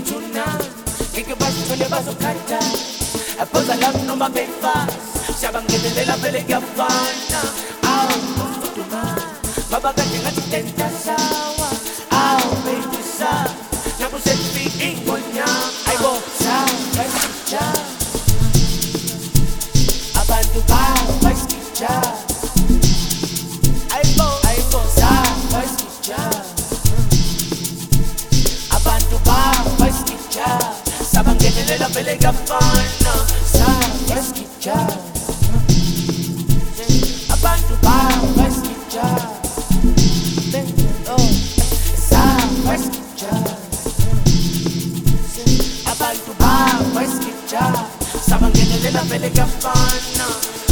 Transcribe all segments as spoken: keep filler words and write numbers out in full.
tuna ngeke basithole bazokhatha aphoza la noma befast siyabangenelela vele kuyafana awu ufuduma baba kade ngathi tenta sawa awu baby sa nakusefika ingonya ayibo sawa basija abantu bawo basija ayibo ayibo sawa basija abantu bawo basija sabangenelela vele kuyafana sawa basija abantu bawo basija oh sawa basija abantu bawo basija sabangenelela vele kuyafana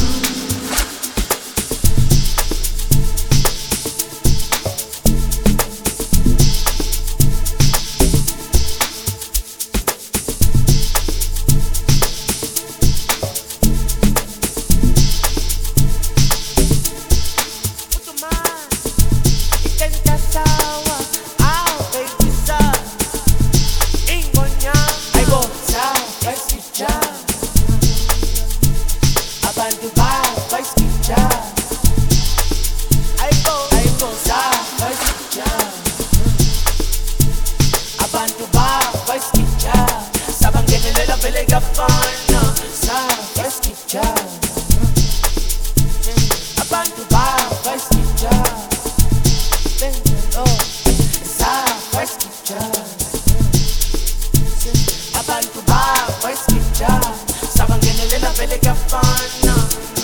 abantu bawo basija ayibo ayibo sawa basija abantu bawo basija sabangenelela vele kuyafana sawa basija abantu bawo basija oh sawa basija abantu bawo basija sabangenelela vele kuyafana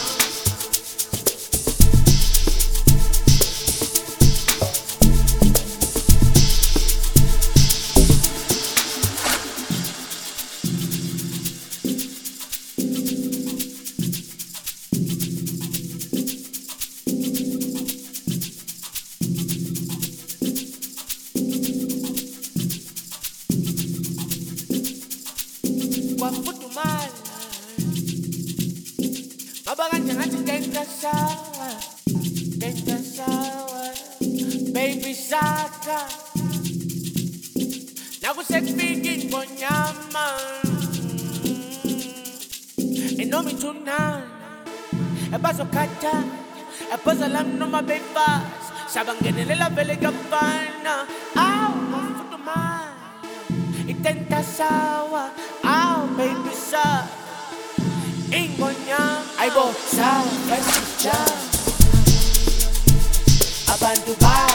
wafudumala baba kanje ngathi tenta sawa tenta sawa baby saka nakusekufika ingonyama enomi tunana ebazokhatha ephoza lami noma befast sabangenelela vele kuyafana awu wafudumala itenta sawa awu baby sa ingonya ayibo sawa basija abantu ba